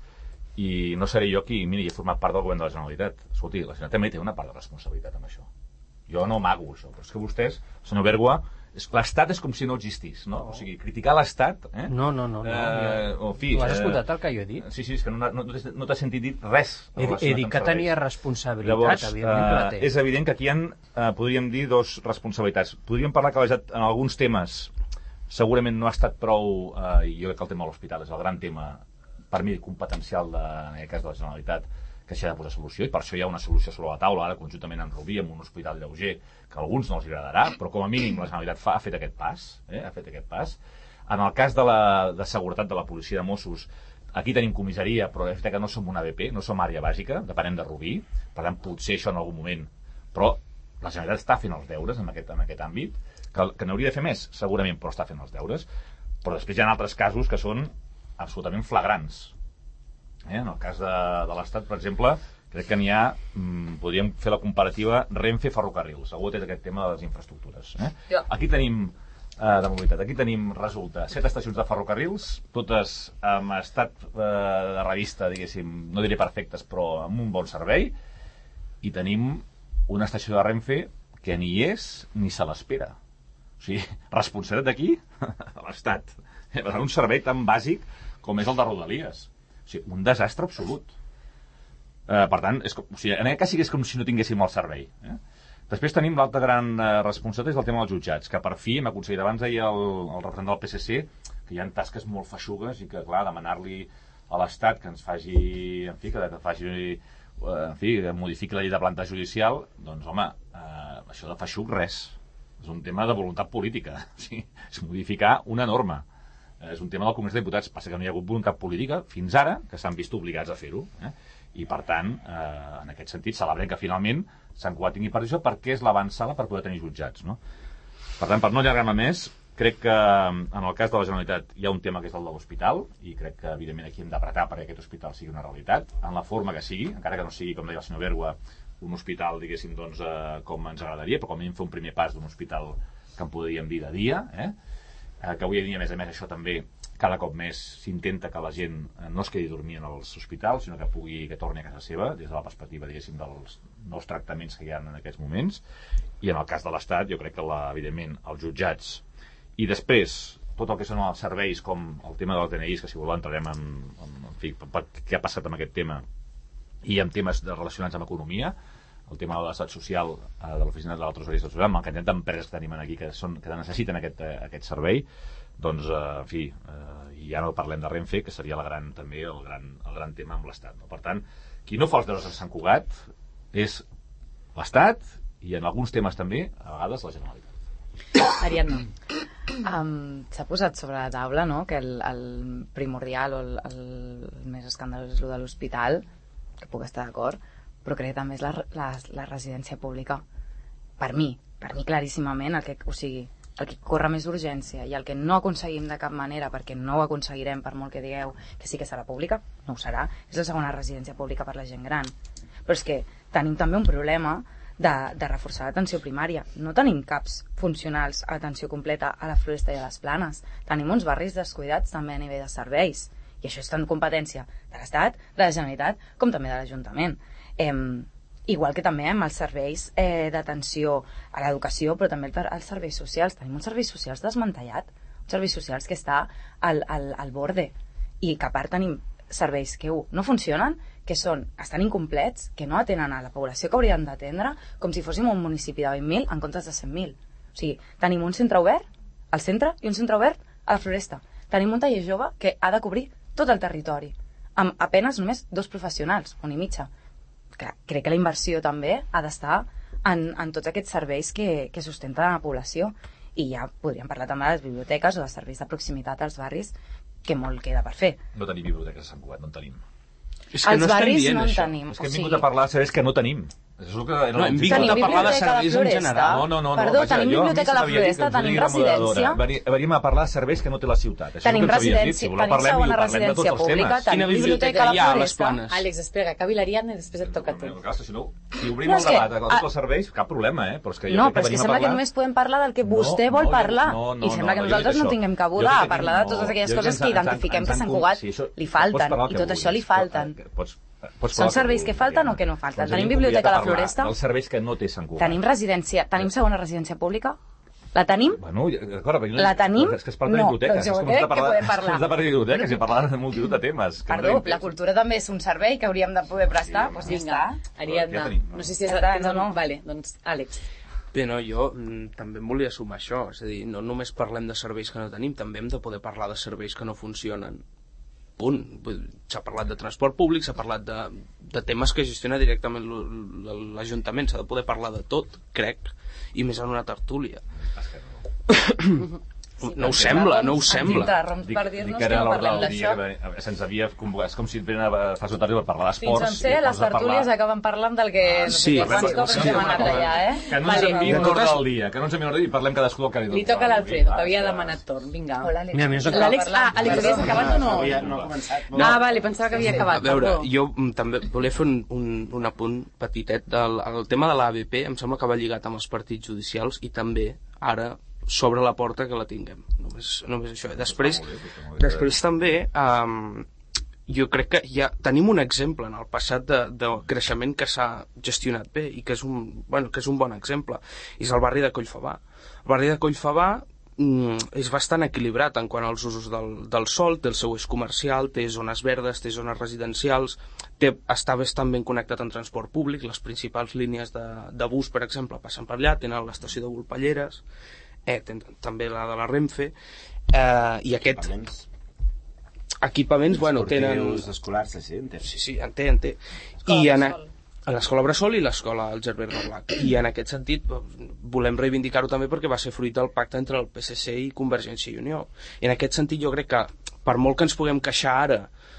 i no seré jo qui, mira, he format part del govern de la Generalitat. Escolti, la Generalitat també té una part de responsabilitat amb això. Jo no amago això, però és que vostès, senyor Bergua, l'Estat és com si no existís, no? O sigui, criticar l'Estat... Eh? No, no, no. no eh, o, en fi, tu has eh, escoltat el que jo he dit? Sí, sí, és que no, no, no t'has sentit dir res. He, he dit que tenia responsabilitat, Llavors, evidentment que la té. Eh, és evident que aquí hi ha, eh, podríem dir, dos responsabilitats. Podríem parlar que la Generalitat, en alguns temes, segurament no ha estat prou, eh, i jo crec que el tema de l'hospital és el gran tema, per mi, competencial de, en aquest cas de la Generalitat, que s'hi ha de posar solució, i per això hi ha una solució sobre la taula, ara conjuntament amb Rubí, amb un hospital lleuger, que a alguns no els agradarà, però com a mínim la Generalitat fa, ha fet aquest pas, eh, ha fet aquest pas. En el cas de la de seguretat de la policia de Mossos, aquí tenim comissaria, però és que no som una A B P, no som àrea bàsica, depenem de Rubí, per tant, potser això en algun moment, però la Generalitat està fent els deures en aquest, en aquest àmbit, que, que n'hauria de fer més, segurament, però està fent els deures, però després hi ha altres casos que són absolutament flagrants. Eh? En el cas de, de l'Estat, per exemple, crec que n'hi ha, mmm, podríem fer la comparativa Renfe-Ferrocarrils. Algú té aquest tema de les infraestructures. Eh? Ja. Aquí tenim, eh, de mobilitat, aquí tenim, resulta, set estacions de ferrocarrils, totes amb estat eh, de revista, diguéssim, no diré perfectes, però amb un bon servei, i tenim una estació de Renfe que ni hi és ni se l'espera. O sigui, responsabilitat d'aquí, de l'Estat. Per un servei tan bàsic com és el de Rodalies. O sigui, un desastre absolut. Eh, per tant, és com, o sigui, en aquest cas sí que és com si no tinguéssim el servei. Eh? Després tenim l'altra gran eh, responsabilitat, és el tema dels jutjats, que per fi hem aconseguit, abans deia el, el representant del P S C, que hi ha tasques molt feixugues i que, clar, demanar-li a l'Estat que ens faci, en fi, que, que faci, eh, en fi, que modifiqui la llei de planta judicial, doncs, home, eh, això de feixuc, res. És un tema de voluntat política. O sigui, és modificar una norma. És un tema del Congrés de Diputats, passa que no hi ha hagut voluntat política fins ara, que s'han vist obligats a fer-ho, eh? I per tant, eh, en aquest sentit, celebrem que finalment Sant Cugat tingui partició perquè és l'avançada per poder tenir jutjats, no? Per tant, per no allargar-me més, crec que en el cas de la Generalitat hi ha un tema que és el de l'hospital, i crec que evidentment aquí hem d'apretar perquè aquest hospital sigui una realitat, en la forma que sigui, encara que no sigui, com deia el senyor Bergua, un hospital, diguéssim, doncs, eh, com ens agradaria, però com a mínim fer un primer pas d'un hospital que en podríem dir de dia, eh? que avui en dia, a més a més, això també cada cop més s'intenta que la gent no es quedi dormir en els hospitals, sinó que pugui que torni a casa seva, des de la perspectiva, diguéssim, dels nous tractaments que hi ha en aquests moments. I en el cas de l'Estat, jo crec que, la, evidentment, els jutjats i després tot el que són els serveis, com el tema dels D N Is, que si voleu entrarem en, en, en fi, per què ha passat amb aquest tema, i amb temes de, relacionats amb economia, el tema de l'estat social, eh, de l'oficina de la tresoreria social, amb la quantitat d'empreses que tenim aquí que, són, que necessiten aquest, eh, aquest servei, doncs, eh, en fi, eh, i ja no parlem de Renfe, que seria la gran, també el gran, el gran tema amb l'Estat. No? Per tant, qui no fa els deures a Sant Cugat és l'Estat i en alguns temes també, a vegades, la Generalitat. Ariadna, um, s'ha posat sobre la taula, no?, que el, el primordial o el, el més escandalós és el de l'hospital, que puc estar d'acord, però crec que també és la, la, la residència pública. Per mi, per mi claríssimament, el que, o sigui, el que corre més urgència i el que no aconseguim de cap manera, perquè no ho aconseguirem per molt que digueu que sí que serà pública, no ho serà, és la segona residència pública per la gent gran. Però és que tenim també un problema de, de reforçar l'atenció primària. No tenim caps funcionals a atenció completa a la Floresta i a les Planes. Tenim uns barris descuidats també a nivell de serveis. I això està en competència de l'Estat, de la Generalitat, com també de l'Ajuntament. Eh, igual que també amb els serveis eh, d'atenció a l'educació, però també als serveis socials. Tenim uns serveis socials desmantellat, uns serveis socials que està al, al, al borde, i que a part tenim serveis que uh, no funcionen, que són, estan incomplets, que no atenen a la població que haurien d'atendre, com si fóssim un municipi de vint mil en comptes de cent mil. O sigui, tenim un centre obert al centre i un centre obert a la Floresta. Tenim un taller jove que ha de cobrir tot el territori, amb apenes només dos professionals, un i mitja. Que crec que la inversió també ha d'estar en, en tots aquests serveis que, que sustenten la població. I ja podríem parlar també de les biblioteques o de serveis de proximitat als barris, que molt queda per fer. No tenim biblioteques a Sant Cugat, no en tenim. És que Els no estem barris dient no en això. tenim. És que hem o sigui, vingut a parlar de serveis que no tenim. Això és el que era No, hem l'objecte. vingut a Tenim parlar de biblioteca a la serveis en Floresta. general. No, no, no. Perdó, vaja, tenim jo, a mi biblioteca a la se m'havia dit Floresta, que ens tenim digui la moderadora. residència. Veni- Venim a parlar de serveis que no té la ciutat. Això és el Tenim que ens havies dit. residència, Si voleu tenim parlem i segona parlem de tots residència els pública, temes. tenim Quina biblioteca a la biblioteca hi ha a les Floresta. Planes? Àlex, espera, acabi l'Ariadna i després et toca a tu. Bueno, clar, si, no, si obrim No, el és que- debat de tots ah, els serveis, cap problema, eh? Però és que jo No, crec però és que venim a sembla que parlar- només podem parlar del que No, vostè vol no, parlar. no, no, I sembla no, que jo nosaltres dic no això. tinguem Jo cabuda crec a que parlar de no, totes aquelles jo coses ens- que ens- identifiquem ens que a han Sant com- Cugat sí, això- li pots falten, parlar el i que tot això li vulguis, però, falten. eh, Pots, pots Són parlar el serveis que falten vulguis, o que no falten? Doncs Tenim jo biblioteca a la parlar Floresta? dels serveis que no té Sant Cugat. Tenim residència, tenim segona residència pública? La tenim? Bueno, d'acord, però La tenim? És que es parla de No, biblioteques. doncs jo és com crec de que podem parlar. És de parlar de biblioteques i parlar de multitud de temes. que no Perdó, tenim la temps. cultura també és un servei que hauríem de poder prestar, doncs ja Vinga, està. Ariadna, Ja tenim. no sé si és... Ja està, tens no, algun- no. Vale, doncs, Àlex. Bé, no, jo mm, també em volia sumar això, és a dir, no només parlem de serveis que no tenim, també hem de poder parlar de serveis que no funcionen. Punt. S'ha parlat de transport públic, s'ha parlat de, de temes que gestiona directament l- l- l'Ajuntament, s'ha de poder parlar de tot, crec, i més en una tertúlia. No ho sembla, no ho sembla. Interromps Dic, per dic dir-nos que que era no l'ordre parlem del dia, d'això. que se'ns havia convocat. És com si venen a fa sota per parlar Fins d'esports. on sé, i les poses a parlar- tertúlies acaben parlant del que... No sé sí, què, quants sí, cops sí, ens hem sí, anat sí. allà, eh? Que no ens Vale. enviïn De un ordre totes- del dia, que no ens enviïn un ordre i parlem cadascú del que li Li toca a l'Alfredo, que havia demanat torn. Vinga. Hola, Àlex. Mira, a mi no s'acaba L'Àlex, ah, Àlex, havies acabat o no? Havia, no ha començat. Ah, vale, pensava que havia A acabat. veure, perdó. jo mm, també volia fer un, un, un apunt petitet del el tema de l'A B P, em sembla que va lligat amb els partits judicials i també ara s'obre la porta que la tinguem. Només, només això. Després, després també um, jo crec que ja tenim un exemple en el passat de, de creixement que s'ha gestionat bé i que és, un, bueno, que és un bon exemple. És el barri de Collfabà. El barri de Collfabà mm, és bastant equilibrat en quant als usos del, del sòl, té el seu eix comercial, té zones verdes, té zones residencials, té, està bastant ben connectat en transport públic, les principals línies de, de bus, per exemple, passen per allà, tenen l'estació de Volpelleres, eh, ten, també la de la Renfe, eh, i aquest... Equipaments Equipaments, bueno, tenen... esportius, escolars, sí, sí, entenc. Sí, sí, en té, en té. I en, a, a l'escola Bressol i l'escola Algerber Roblac. I en aquest sentit volem reivindicar-ho també perquè va ser fruit del pacte entre el P S C i Convergència i Unió. I en aquest sentit jo crec que per molt que ens puguem queixar ara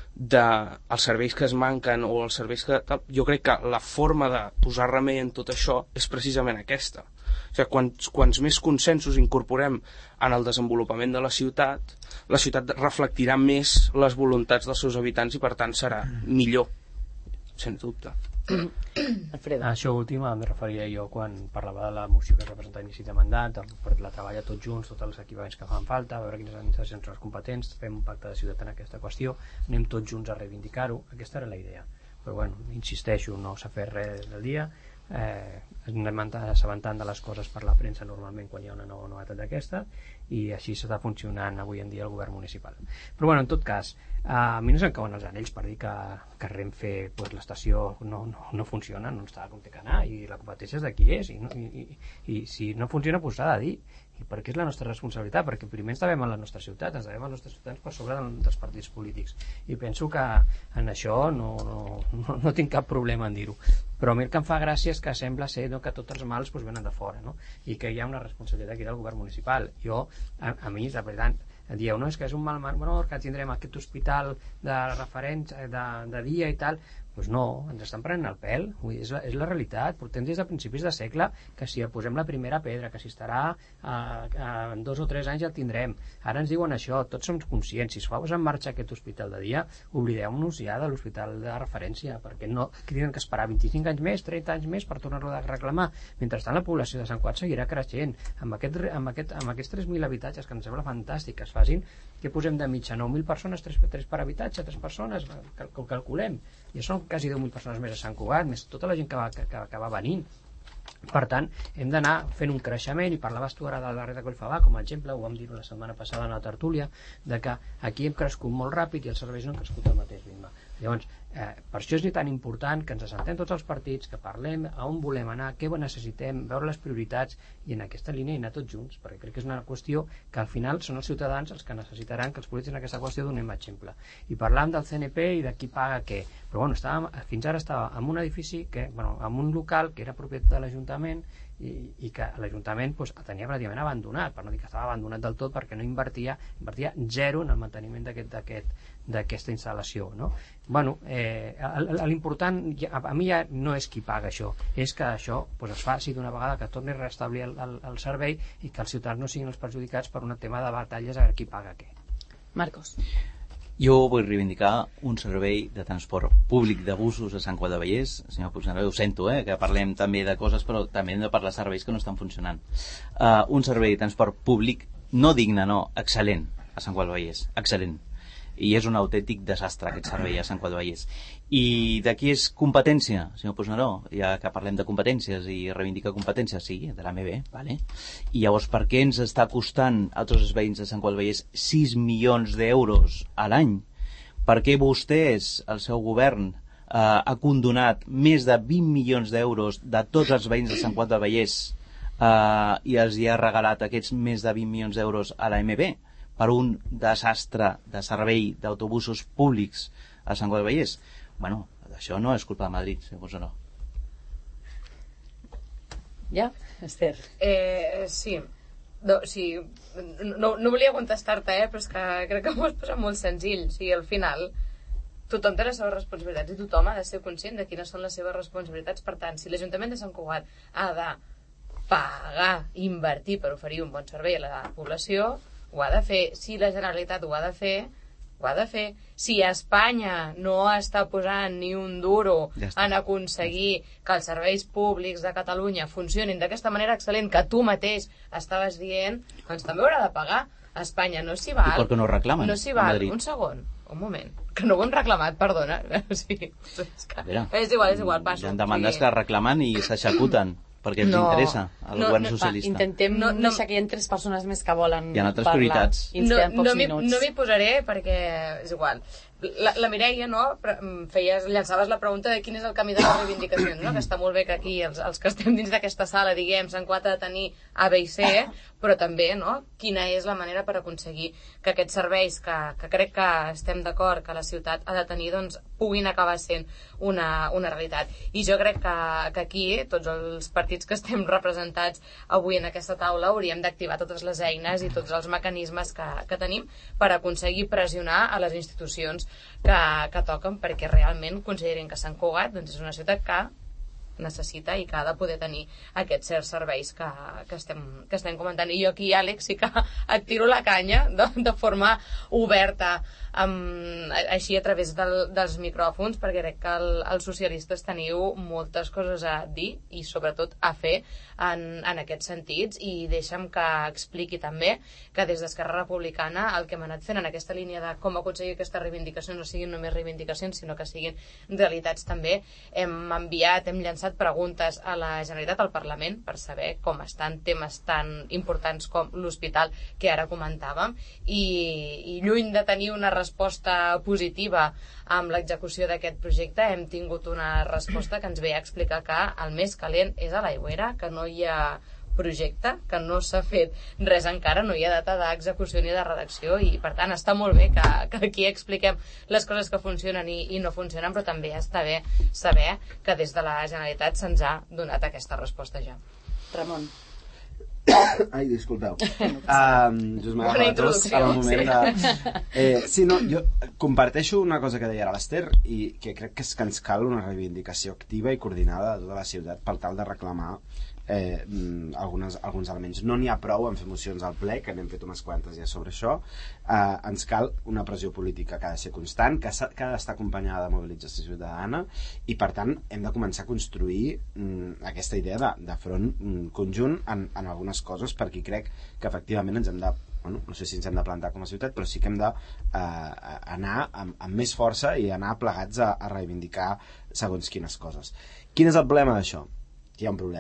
dels serveis que es manquen o els serveis que... Tal, jo crec que la forma de posar remei en tot això és precisament aquesta. O sigui, quants, quants més consensos incorporem en el desenvolupament de la ciutat, la ciutat reflectirà més les voluntats dels seus habitants i per tant serà millor, sens dubte. Alfredo. A això últim em referia jo quan parlava de la moció que es va presentar a inici de mandat, per la treballa tots junts, tots els equipaments que fan falta, a veure quines administracions són les competents, fem un pacte de ciutat en aquesta qüestió, anem tots junts a reivindicar-ho, aquesta era la idea. Però bueno, insisteixo, no s'ha fet res del dia, eh, anem assabentant de les coses per la premsa normalment quan hi ha una nova novetat d'aquesta i així s'està funcionant avui en dia el govern municipal. Però bueno, en tot cas, eh, a mi no se'm cauen els anells per dir que, que Renfe, pues, l'estació no, no, no funciona, no està com té que anar i la competència és de qui és i, no, i, i, i si no funciona pues s'ha de dir i perquè és la nostra responsabilitat, perquè primer ens devem a la nostra ciutat, ens devem a les nostres ciutats per sobre dels partits polítics i penso que en això no, no, no, no tinc cap problema en dir-ho, però a mi el que em fa gràcia és que sembla ser no, que tots els mals pues, venen de fora, no? I que hi ha una responsabilitat aquí del govern municipal. Jo, a, a mi, la veritat, dieu, no, és que és un mal menor que tindrem aquest hospital de referència de, de dia i tal. Doncs no, ens estan prenent el pèl. Vull dir, és, la, és la realitat. Portem des de principis de segle que si posem la primera pedra, que si estarà eh, eh, en dos o tres anys ja el tindrem. Ara ens diuen això, tots som conscients. Si es fa en marxa aquest hospital de dia, oblidem-nos ja de l'hospital de referència, perquè no tenen que esperar vint-i-cinc anys més, trenta anys més per tornar-lo a reclamar. Mentrestant la població de Sant Cugat seguirà creixent. Amb, aquest, amb, aquest, amb aquests tres mil habitatges, que em sembla fantàstic que es facin, que posem de mitja nou mil persones, tres per habitatge, tres persones, cal, cal, calculem. I són quasi deu mil persones més a Sant Cugat, més tota la gent que va, que, que va venint. Per tant, hem d'anar fent un creixement, i parlaves tu ara del barri de Collfabà, com a exemple, ho vam dir la setmana passada en la tertúlia, de que aquí hem crescut molt ràpid i els serveis no han crescut al mateix ritme. Llavors, eh, per això és tan important que ens assentem tots els partits, que parlem a on volem anar, què necessitem, veure les prioritats i en aquesta línia i anar tots junts, perquè crec que és una qüestió que al final són els ciutadans els que necessitaran que els polítics en aquesta qüestió donem exemple. I parlàvem del C N P i de qui paga què, però bueno, estàvem, fins ara estava en un edifici, que, bueno, en un local que era propietat de l'Ajuntament i, i que l'Ajuntament pues, tenia pràcticament abandonat, per no dir que estava abandonat del tot perquè no invertia, invertia zero en el manteniment d'aquesta instal·lació, no? Bueno, eh, l'important a mi ja no és qui paga això, és que això pues, es faci d'una vegada, que torni a restablir el, el, el servei i que els ciutadans no siguin els perjudicats per un tema de batalles a veure qui paga què. Marcos. Jo vull reivindicar un servei de transport públic de busos a Sant Cugat del Vallès. Senyor Puigneró, ho sento, eh, que parlem també de coses, però també hem de parlar de serveis que no estan funcionant. Uh, un servei de transport públic no digne, no, excel·lent a Sant Cugat del Vallès, excel·lent. I és un autèntic desastre aquest servei a Sant Cugat del Vallès. I d'aquí és competència, senyor Puigneró, ja que parlem de competències i reivindicar competències, sí, de l'A M B, vale? I llavors per què ens està costant a tots els veïns de Sant Cugat del Vallès sis milions d'euros a l'any? Per què vostès, el seu govern, eh, ha condonat més de vint milions d'euros de tots els veïns de Sant Cugat del Vallès eh, i els hi ha regalat aquests més de vint milions d'euros a l'A M B? Per un desastre de servei d'autobusos públics a Sant Cugat del Vallès? Bueno, això no és culpa de Madrid, segons o no. Ja, Esther. Eh, sí. No, sí. No, no volia contestar-te, eh, però és que crec que m'ho has posat molt senzill. O sigui, al final, tothom té les seves responsabilitats i tothom ha de ser conscient de quines són les seves responsabilitats. Per tant, si l'Ajuntament de Sant Cugat ha de pagar, invertir per oferir un bon servei a la població, ho ha de fer. Si la Generalitat ho ha de fer, ho ha de fer. Si Espanya no està posant ni un duro ja en aconseguir que els serveis públics de Catalunya funcionin d'aquesta manera excel·lent que tu mateix estaves dient, doncs també haurà de pagar. Espanya no s'hi val. I per què no reclamen? No s'hi val. Un segon, un moment. Que no ho hem reclamat, perdona. Sí, és, que... és igual, és igual, passo. Hi ha demandes sí. que reclamen i s'executen. Perquè ens no, interessa al no, govern no, socialista. Va, intentem no, no deixar que hi ha tres persones més que volen hi ha altres parlar. Prioritats. No, no, m'hi, no m'hi posaré perquè és igual. La, la Mireia, no, feies, llançaves la pregunta de quin és el camí de les reivindicacions, no? Que està molt bé que aquí els, els que estem dins d'aquesta sala, diguem, Sant Cugat ha de tenir A, B i C, però també, no?, quina és la manera per aconseguir que aquests serveis que, que crec que estem d'acord que la ciutat ha de tenir, doncs, puguin acabar sent una, una realitat. I jo crec que, que aquí, tots els partits que estem representats avui en aquesta taula, hauríem d'activar totes les eines i tots els mecanismes que, que tenim per aconseguir pressionar a les institucions que, que toquen perquè realment considerin que Sant Cugat doncs, és una ciutat que necessita i que ha de poder tenir aquests certs serveis que, que, estem, que estem comentant. I jo aquí, Àlex, sí que et tiro la canya de, de forma oberta, amb, així a través del, dels micròfons, perquè crec que el, els socialistes teniu moltes coses a dir i sobretot a fer en, en aquests sentits, i deixa'm que expliqui també que des d'Esquerra Republicana el que hem anat fent en aquesta línia de com aconseguir que aquestes reivindicacions no siguin només reivindicacions sinó que siguin realitats també, hem enviat, hem llançat preguntes a la Generalitat, al Parlament, per saber com estan temes tan importants com l'hospital que ara comentàvem, i, i lluny de tenir una resposta positiva amb l'execució d'aquest projecte, hem tingut una resposta que ens ve a explicar que el més calent és a l'Aigüera, que no hi ha projecte, que no s'ha fet res encara, no hi ha data d'execució ni de redacció, i per tant està molt bé que, que aquí expliquem les coses que funcionen i, i no funcionen, però també està bé saber que des de la Generalitat se'ns ha donat aquesta resposta ja. Ramon. Ai, disculpeu. Um, just m'ha agafat tos al moment de... Eh, sí, no, jo comparteixo una cosa que deia ara l'Ester, i que crec que és que ens cal una reivindicació activa i coordinada de tota la ciutat per tal de reclamar eh, algunes, alguns elements. No n'hi ha prou en fer mocions al ple, que n'hem fet unes quantes ja sobre això. Eh, ens cal una pressió política que ha de ser constant, que, que ha d'estar acompanyada de mobilització ciutadana, i per tant hem de començar a construir mm, aquesta idea de, de front mm, conjunt en, en algunes coses, perquè crec que efectivament ens hem de, bueno, no sé si ens hem de plantar com a ciutat, però sí que hem de eh, anar amb, amb més força i anar plegats a, a reivindicar segons quines coses. Quin és el problema d'això? Hi ha un problema.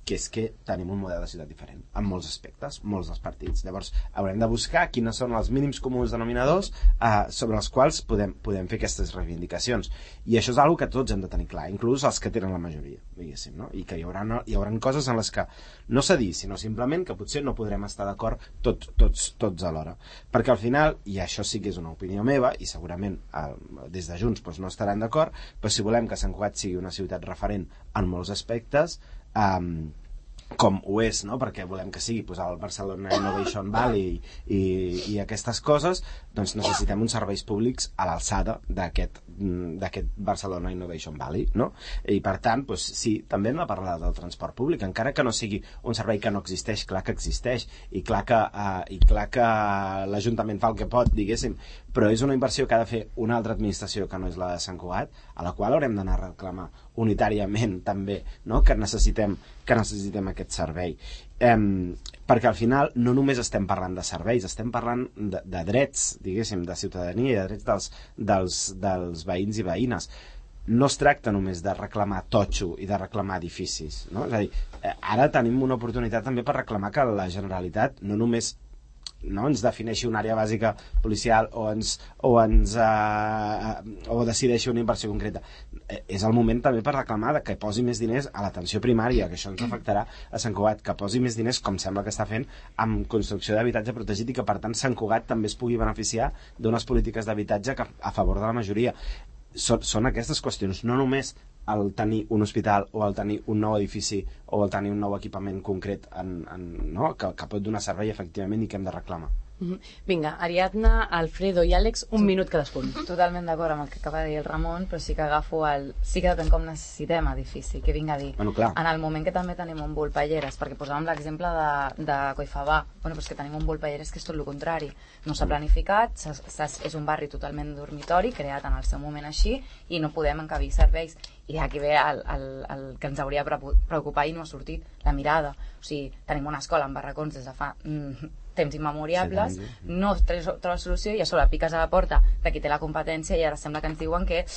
que és que tenim un model de ciutat diferent, en molts aspectes, molts dels partits. Llavors, haurem de buscar quines són els mínims comuns denominadors eh, sobre els quals podem, podem fer aquestes reivindicacions. I això és una que tots hem de tenir clar, inclús els que tenen la majoria, diguéssim, no? I que hi haurà, no, hi haurà coses en les que no s'ha dit, sinó simplement que potser no podrem estar d'acord tot, tots, tots alhora. Perquè al final, i això sí que és una opinió meva, i segurament eh, des de Junts doncs, no estaran d'acord, però si volem que Sant Cugat sigui una ciutat referent en molts aspectes, Um, com ho és, no? Perquè volem que sigui pues, el Barcelona Innovation Valley i, i aquestes coses, doncs necessitem uns serveis públics a l'alçada d'aquest d'aquest Barcelona Innovation Valley, no? I per tant, doncs, sí, també hem de parlar del transport públic, encara que no sigui un servei que no existeix, clar que existeix, i clar que, uh, i clar que l'Ajuntament fa el que pot, diguéssim, però és una inversió que ha de fer una altra administració que no és la de Sant Cugat, a la qual haurem d'anar a reclamar unitàriament també, no? que necessitem que necessitem aquest servei. Um, perquè al final no només estem parlant de serveis, estem parlant de, de drets, diguéssim, de ciutadania i de drets dels, dels, dels veïns i veïnes. No es tracta només de reclamar totxo i de reclamar edificis, no? És a dir, ara tenim una oportunitat també per reclamar que la Generalitat no només no ens defineixi una àrea bàsica policial o ens, o ens eh, o decideixi una inversió concreta. Eh, és el moment també per reclamar que posi més diners a l'atenció primària, que això ens afectarà a Sant Cugat, que posi més diners, com sembla que està fent, amb construcció d'habitatge protegit, i que per tant Sant Cugat també es pugui beneficiar d'unes polítiques d'habitatge que a favor de la majoria. Són, són aquestes qüestions, no només el tenir un hospital o el tenir un nou edifici o el tenir un nou equipament concret en, en, no? que, que pot donar servei efectivament i que hem de reclamar. Mm-hmm. Vinga, Ariadna, Alfredo i Àlex, un minut cadascun. Totalment d'acord amb el que acaba de dir el Ramon, però sí que agafo el... sí que depèn com necessitem edifici, que vinga a dir. Bueno, clar. En el moment que també tenim un Volpelleres, perquè posàvem l'exemple de, de Collfabà, bueno, però és que tenim un Volpelleres que és tot el contrari. No s'ha planificat, s ha, s ha, és un barri totalment dormitori, creat en el seu moment així, i no podem encabir serveis. I aquí ve el, el, el que ens hauria de preocupar i no ha sortit, la mirada. O sigui, tenim una escola amb barracons des de fa mm, temps immemoriables, sí, no troba solució i a sobre piques a la porta de qui té la competència i ara sembla que ens diuen que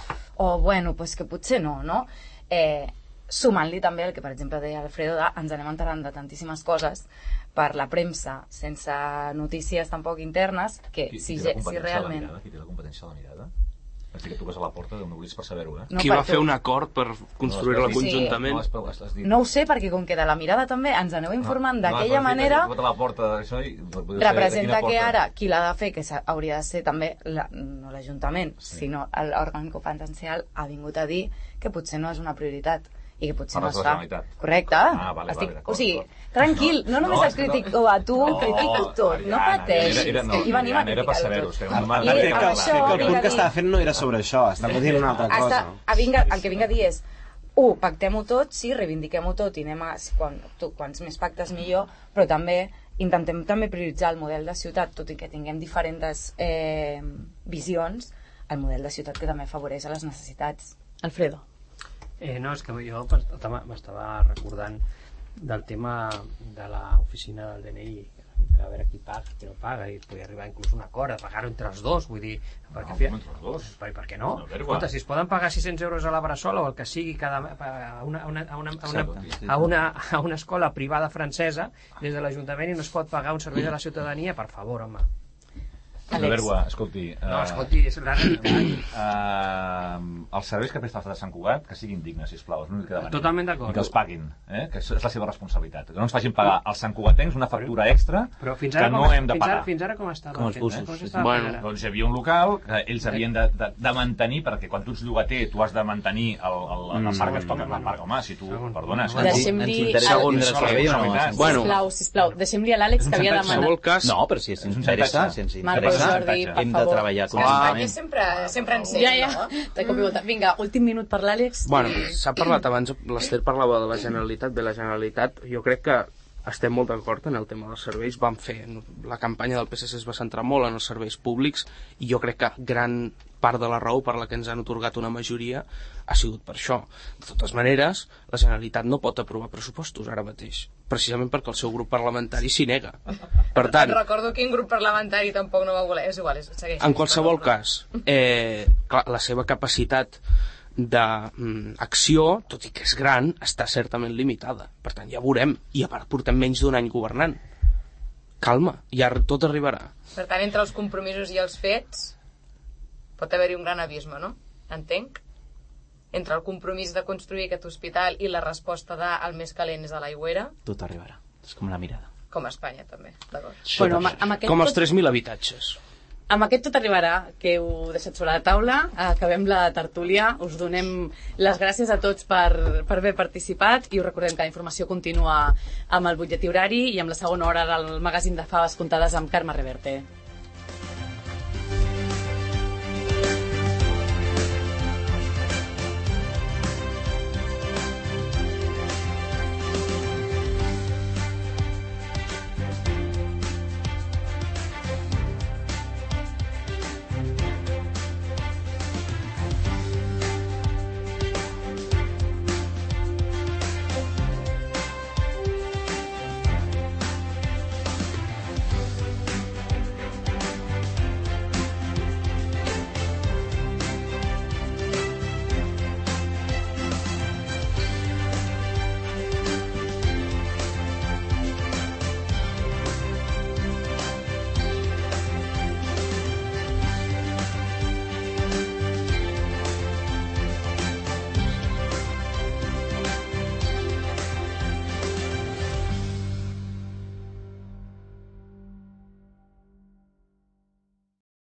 o oh, bueno, pues que potser no, no? Eh, sumant-li també el que per exemple deia Alfredo, de, ens anem enterant de tantíssimes coses per la premsa sense notícies tampoc internes que qui, si, qui si realment... Qui té la competència de la mirada? És dir, que tu vas a la porta d'on obris per saber-ho, eh? No, Qui va fer un acord per construir-la no, conjuntament? Sí. No, has, no ho sé, perquè com que de la mirada també ens aneu informant no, d'aquella no, manera... Tu vas a la porta d'això i... Representa que ara qui l'ha de fer, que hauria de ser també, la, no l'Ajuntament, sí. sinó l'òrgan competencial, ha vingut a dir que potser no és una prioritat i que potser no es fa. Correcte? Ah, vale, Estic, vale, o sigui, tranquil, no, no només no, el critico no, a tu, no, critico tot, no pateixis. Era, era, no, I venim a criticar-ho tot. El punt que estava fent no era sobre això, estava dient una altra cosa. El que vinc a dir és, u, pactem-ho tot, sí, reivindiquem-ho tot i anem a, quan, tu, quants més pactes millor, però també intentem també prioritzar el model de ciutat, tot i que tinguem diferents eh, visions, el model de ciutat que també afavoreix a les necessitats. Alfredo. Eh, no, és que jo m'estava recordant del tema de l'oficina del D N I, que a veure qui paga, qui no paga, i podia arribar inclús a un acord de pagar-ho entre els dos, vull dir, perquè no, fi... entre els dos. Per, per què no? no Escolta, si es poden pagar sis-cents euros a la Bressola o el que sigui cada, a, una, a, una, a, una, a, una, a, una, a una escola privada francesa des de l'Ajuntament i no es pot pagar un servei de la ciutadania, per favor, home. A Bergua, escolti... No, escolti, és la realitat. Uh, els serveis que presta de Sant Cugat, que siguin dignes, sisplau, és l'únic que demanem. Totalment d'acord. I que els paguin, eh? Que és la seva responsabilitat. Que no ens facin pagar als santcugatencs una factura extra però fins ara que no com, hem de fins pagar. Ara, fins ara com estava? Com els busos. Eh? Com estava bueno, doncs hi havia un local que ells havien de, de, de mantenir, perquè quan tu ets llogater tu has de mantenir el, el, el, el parc que es toca. El parc, home, si tu, perdona... Deixem-li... Bueno, sisplau, sisplau, deixem-li a l'Àlex que havia demanat... No, però si ens interessa, si ens interessa, hem de treballar conjuntament. Sempre, sempre ens ja, ja. No? Vinga, últim minut per l'Àlex. Bueno, s'ha parlat abans, l'Ester parlava de la Generalitat, bé, la Generalitat, jo crec que estem molt d'acord en el tema dels serveis, vam fer, la campanya del P S C es va centrar molt en els serveis públics i jo crec que gran part de la raó per la que ens han otorgat una majoria ha sigut per això. De totes maneres, la Generalitat no pot aprovar pressupostos ara mateix, precisament perquè el seu grup parlamentari s'hi nega. Per tant... No recordo quin grup parlamentari tampoc no va voler, és igual, és, segueix. En qualsevol cas, eh, clar, la seva capacitat d'acció, tot i que és gran, està certament limitada. Per tant, ja veurem. I a part, portem menys d'un any governant. Calma, ja tot arribarà. Per tant, entre els compromisos i els fets pot haver-hi un gran abisme, no? Entenc? Entre el compromís de construir aquest hospital i la resposta de el més calent és a l'aigüera. Tot arribarà. És com una mirada. Com a Espanya, també. D'acord. Bueno, amb, amb aquest Com els tot... tres mil habitatges. Amb aquest tot arribarà, que heu deixat sobre la taula. Acabem la tertúlia. Us donem les gràcies a tots per, per haver participat i us recordem que la informació continua amb el butlletí horari i amb la segona hora del magazín de Faves Comptades amb Carme Reverte.